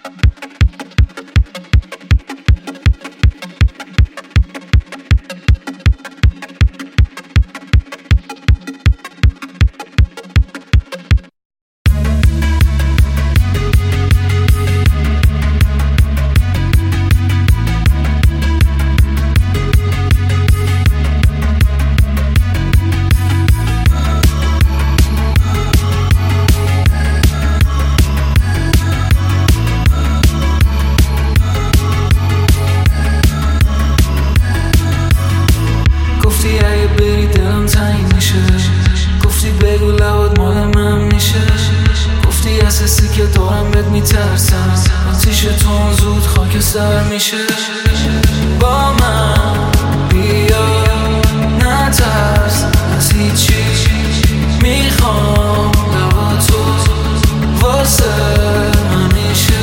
بری دلم تنگ میشه، گفتی بگو لبات مال من میشه، گفتی از حسی که دارم بهت میترسم، آتیش تو زود خاکستر میشه. با من بیا نترس از هیچی، میخوام لباتو واسه همیشه.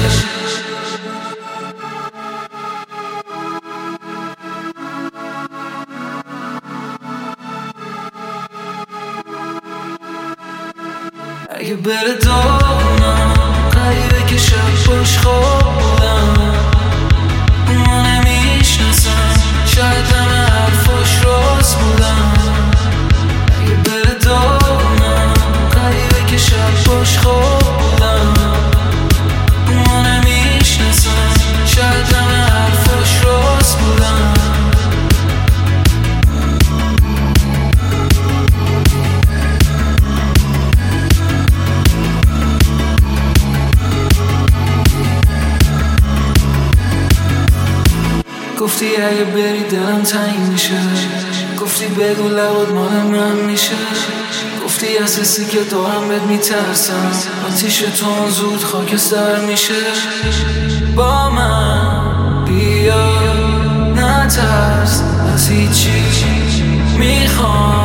اگه بره دارم غریبه که شب باش خواب بودم، اونو نمیشناسم، شاید همه حرفاش راست بودم. اگه بره دارم غریبه که شب باش خواب بودم، اونو نمیشناسم، شاید همه حرفاش راست بودم. گفتی اگه بری دلم تنگ میشه، گفتی بگو لبات مال من میشه، گفتی از حسی که دارم بهت میترسم، آتیش تو زود خاکستر میشه. با من بیا نترس از هیچی، میخوام